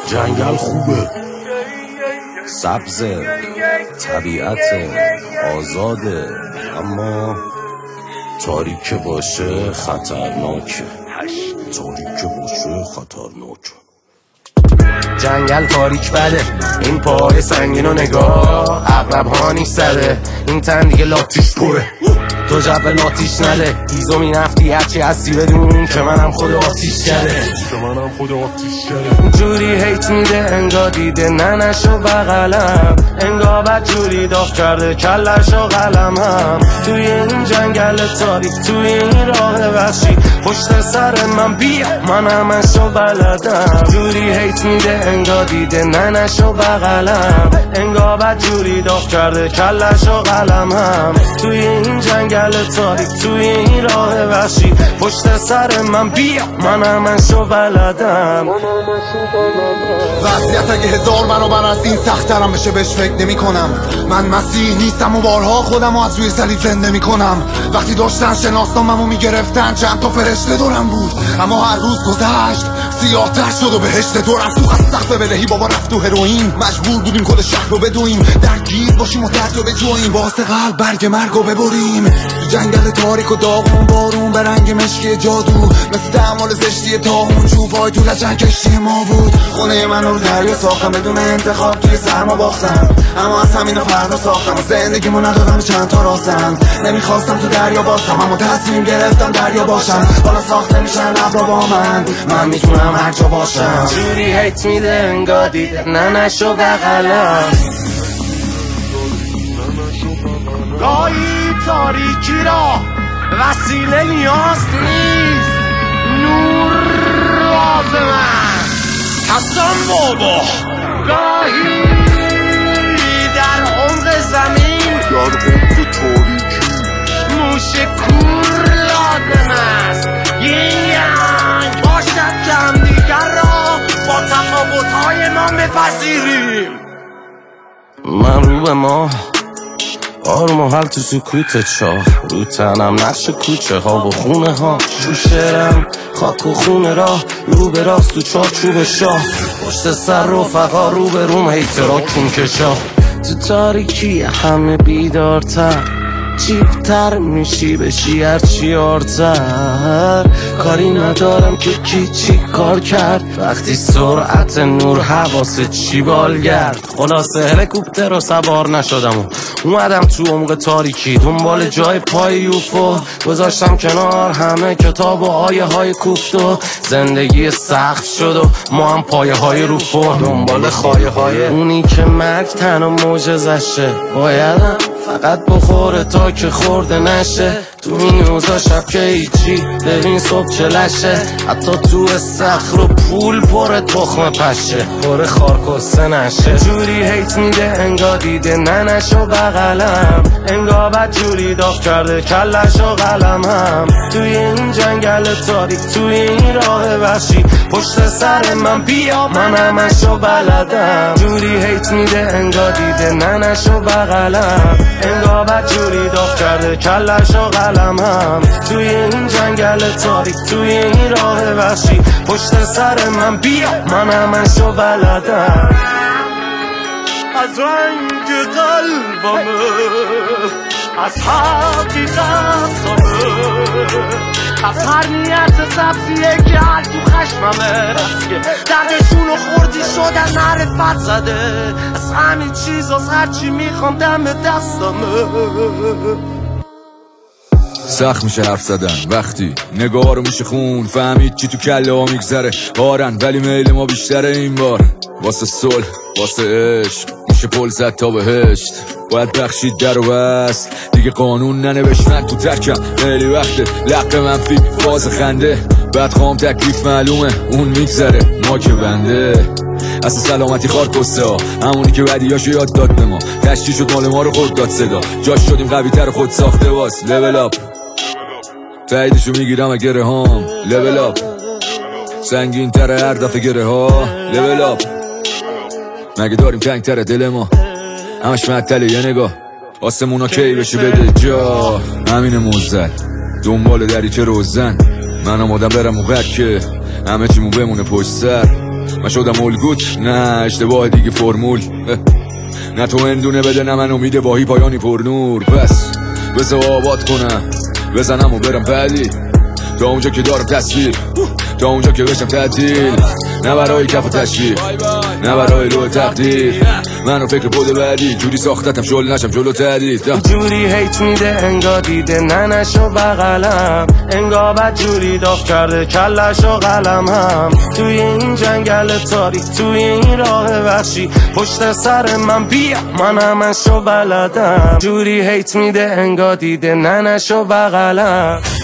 جنگل خوبه، سبز، طبیعت آزاده، اما تاریک باشه خطرناکه. تاریک باشه خطرناکه. جنگل تاریک بده، این پای سنگین و نگاه عقرب ها نیست زده، این تن دیگه لاتیش پره، تو جب لاتیش نده. ایزو می نفتی هرچی هستی بدون که منم خود آتیش کرده، جوری هیت میده انگا دیده ننشو بغلم، انگا بد جوری داغ کرده کلشو قلمم. توی این جنگل تاریک، توی این راه وحشی، پشت سر من بیا من همشو بلدم. جوری هیت میده انگا دیده ننشو بغلم، انگا بد جوری داغ کرده کلشو قلمم. توی این جنگل تاریک، توی این راه وحشی، پشت سر من بیا من همشو بلدم. وضعیت اگه هزار برابر از این سخت‌ترم بشه بهش فکر نمی کنم. من مسیح نیستم و بارها خودم رو از روی صلیب زنده می کنم. وقتی داشتن شناسنامه‌مو میگرفتن چند تا فرشته دورم بود، اما هر روز گذشت سیاه‌تر شد و بهشت دورم سوخت از سقف بدهی. بابا رفت تو هروئین، مجبور بودیم کل شهر رو بدویم، درگیر باشیم و درد رو بجویم، واسه قلب برگ مرگ رو ببریم. جنگل تاریک و داغون، بارون به رنگ مشکی جادو، مثل تعمال زشتی تاون، چوبای تو لجن کشتی ما بود. خونه من رو دریا ساختم بدون انتخاب، توی سرما باختم، اما از همین فردا ساختم و زندگیمو ندادم چند تا راستم. نمیخواستم تو دریا باشم، اما تصمیم گرفتم دریا باشم. حالا ساخته میشن ابرا با من میتونم هر جا باشم. جوری هیت میده انگا دیده ننشو بغلم، گاهی تاریکی را وسیله نیاز نیست، نور لازم است. حسن بابا گاهی در عمق زمین، در عمق تاریکی، موش کور لازم است. ینگ باشد که همدیگر را با تفاوت‌های ما بپذیریم. من رو به ما آروم و حل تو سکوت چاه، رو تنم نقش کوچه ها و خونه ها، رو شعرم خاک و خونه راه، رو به راست تو چارچوب شاه، پشت سر رفقا رو به روم هیترا کون کشا. تو تاریکی همه بیدارتر، چیپتر میشی بشی هرچی آرتر. کاری ندارم که کی چی کار کرد، وقتی سرعت نور حواست چی بالگرد. خلاصه هلیکوپتر رو سوار نشدم و اومدم تو عمق تاریکی، دنبال جای پای یوفو گذاشتم کنار همه کتاب و آیه های کوفت و زندگی سخت شد و ما هم پایه های روفو، دنبال خایه های اونی که مرگ تنها معجزشه. بایدم فقط بخوره تا که خورده نشه، تو این اوضاع شب که هیچی ببین صبح چلشه. حتی تو استخر و پول پر تخم پشه، پر خارکسته نشه. جوری هیت میده انگا دیده ننشو بغلم، انگا بد جوری داغ کرده کلشو قلمم. توی این جنگل تاریک، توی این راه وحشی، پشت سر من بیا من همشو بلدم. جوری هیت میده انگا دیده ننشو بغلم، انگا بد جوری داغ کرده کلشو قلمم. توی این جنگل تاریک، توی این راه وحشی، پشت سر من بیا من همشو بلدم. از رنگ قلبمه، از حقیقتمه، از هر نیت سبزیه که هر تو خشممه، دردشونو خوردی شدن معرفت زده. از همین چیز از هرچی میخوام دم دستمه. سخت میشه حرف زدن وقتی نگاه رو میشه خون، فهمید چی تو کله ها میگذره. بارن ولی میل ما بیشتره این بار، واسه صلح واسه عشق میشه پل زد تا بهشت. باید بخشید در و بست دیگه، قانون ننوشت من تو ترکم. خیلی وقته لق منفی فاز خنده، بعد خواهم تکلیف معلومه اون میگذره ما که بنده. اصلا سلامتی خار کسته ها، همونی که بدیاشو یاد داد به ما، تشتی شد مال ما رو خود داد صدا، جاش شدیم قوی تر خود ساخته باز. لول اپ تاییدشو میگیرم گره هام، لول اپ سنگین تره هر دفعه گره ها. لول اپ مگه داریم تنگ تره دل ما، همش معطله یه نگاه، آسمونا کی بشه بده جا. همین موزل دنبال دریچه روزن، من آمادم برم اون که همه چیمون بمونه پشت سر. من شدم الگوت، نه اشتباه دیگه فرمول. نه تو اندونه بده نه من امید باهی پایانی پر نور. پس بذار آباد کنم بزنم و برم بعدی، تا اونجا که دارم تصویر، تا اونجا که بشم تعطیل. نه برای کف و تشویق، نه برای روح تقدیر، منو فکر بوده بعدی جوری ساختتم شل نشم جلو تردید. جوری هیت میده انگا دیده ننشو بغلم، انگا بد جوری داغ کرده کلشو قلم هم. توی این جنگل تاریک توی این راه وحشی پشت سر من بیا من همشو بلدم. جوری هیت میده انگا دیده ننشو بغلم.